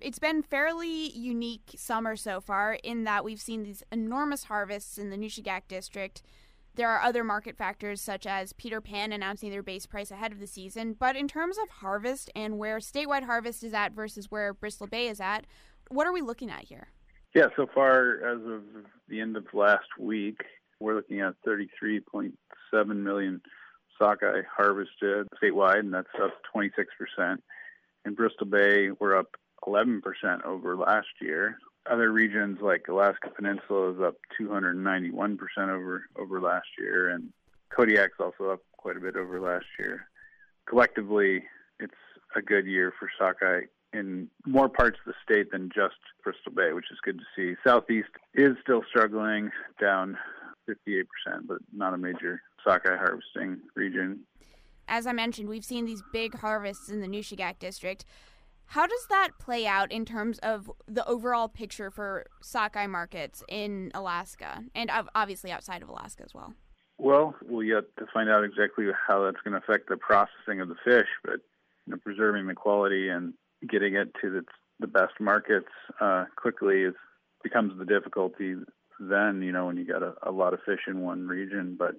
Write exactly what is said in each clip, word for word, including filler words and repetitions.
It's been fairly unique summer so far in that we've seen these enormous harvests in the Nushagak district. There are other market factors such as Peter Pan announcing their base price ahead of the season. But in terms of harvest and where statewide harvest is at versus where Bristol Bay is at, what are we looking at here? Yeah, so far as of the end of last week, we're looking at thirty-three point seven million sockeye harvested statewide, and that's up twenty-six percent. In Bristol Bay, we're up eleven percent over last year. Other regions like Alaska Peninsula is up two hundred ninety-one percent over, over last year, and Kodiak's also up quite a bit over last year. Collectively, it's a good year for sockeye in more parts of the state than just Bristol Bay, which is good to see. Southeast is still struggling, down fifty-eight percent, but not a major sockeye harvesting region. As I mentioned, we've seen these big harvests in the Nushagak district. How does that play out in terms of the overall picture for sockeye markets in Alaska and obviously outside of Alaska as well? Well, we'll yet to find out exactly how that's going to affect the processing of the fish, but you know, preserving the quality and getting it to the, the best markets uh, quickly is becomes the difficulty then, you know, when you got a, a lot of fish in one region. But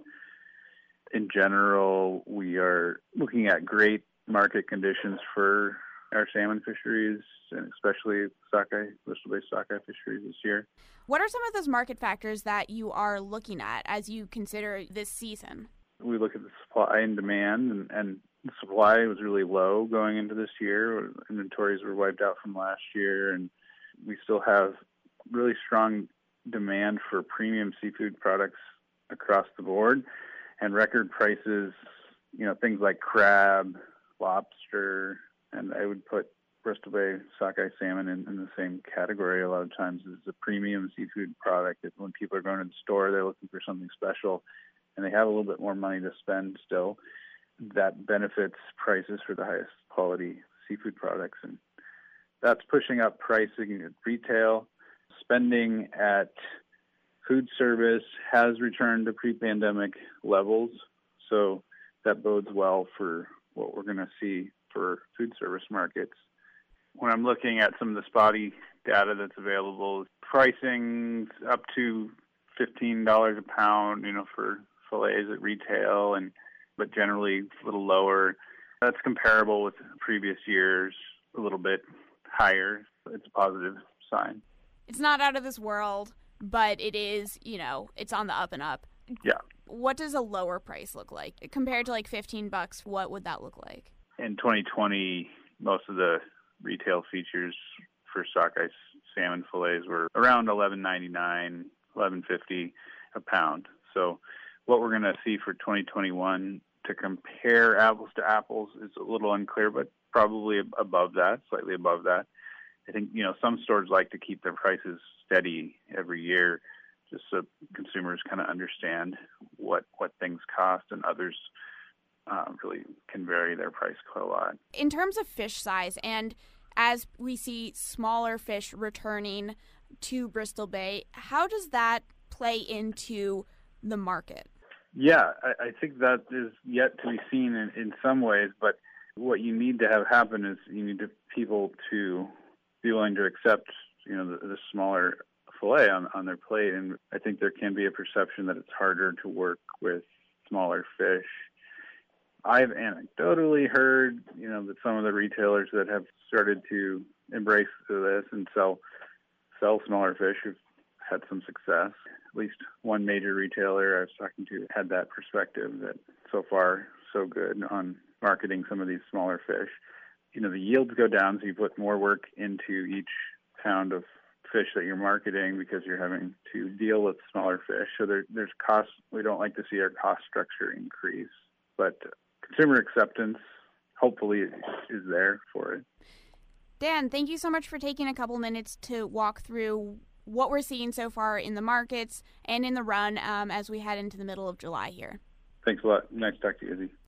in general, we are looking at great market conditions for our salmon fisheries, and especially sockeye, Bristol Bay sockeye fisheries this year. What are some of those market factors that you are looking at as you consider this season? We look at the supply and demand, and, and the supply was really low going into this year. Inventories were wiped out from last year, and we still have really strong demand for premium seafood products across the board, and record prices, you know, things like crab, lobster, and I would put Bristol Bay sockeye salmon in, in the same category a lot of times as a premium seafood product. That when people are going to the store, they're looking for something special, and they have a little bit more money to spend still. That benefits prices for the highest quality seafood products, and that's pushing up pricing at retail. Spending at food service has returned to pre-pandemic levels, so that bodes well for what we're going to see for food service markets. When I'm looking at some of the spotty data that's available, pricing up to fifteen dollars a pound, you know, for fillets at retail, and but generally a little lower. That's comparable with previous years, a little bit higher. It's a positive sign. It's not out of this world, but it is, you know, it's on the up and up. Yeah. What does a lower price look like? Compared to like fifteen bucks, what would that look like? In twenty twenty, most of the retail features for sockeye salmon fillets were around eleven ninety-nine, eleven fifty a pound. So what we're going to see for twenty twenty-one to compare apples to apples is a little unclear, but probably above that, slightly above that. I think, you know, some stores like to keep their prices steady every year just so consumers kind of understand what, what things cost, and others uh, really can vary their price quite a lot. In terms of fish size, and as we see smaller fish returning to Bristol Bay, how does that play into the market? Yeah, I, I think that is yet to be seen in, in some ways, but what you need to have happen is you need to, people to be willing to accept, you know, the, the smaller fillet on, on their plate, and I think there can be a perception that it's harder to work with smaller fish. I've anecdotally heard, you know, that some of the retailers that have started to embrace this and sell sell smaller fish have had some success. At least one major retailer I was talking to had that perspective, that so far so good on marketing some of these smaller fish. You know, the yields go down, so you put more work into each pound of fish that you're marketing because you're having to deal with smaller fish. So there, there's costs. We don't like to see our cost structure increase, but consumer acceptance hopefully is there for it. Dan, thank you so much for taking a couple minutes to walk through what we're seeing so far in the markets and in the run um, as we head into the middle of July here. Thanks a lot. Nice to talk to you, Izzy.